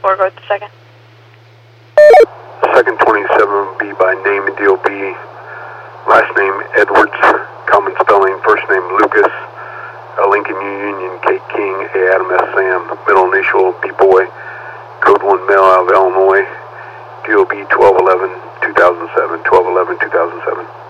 4, go with the second. Second 27 be by name and DOB. Last name Edwards, common spelling, first name Lucas, Lincoln Union, K King, A Adam S Sam, middle initial B Boy, code 1 mail out of Illinois, DOB 1211 2007, 1211 2007.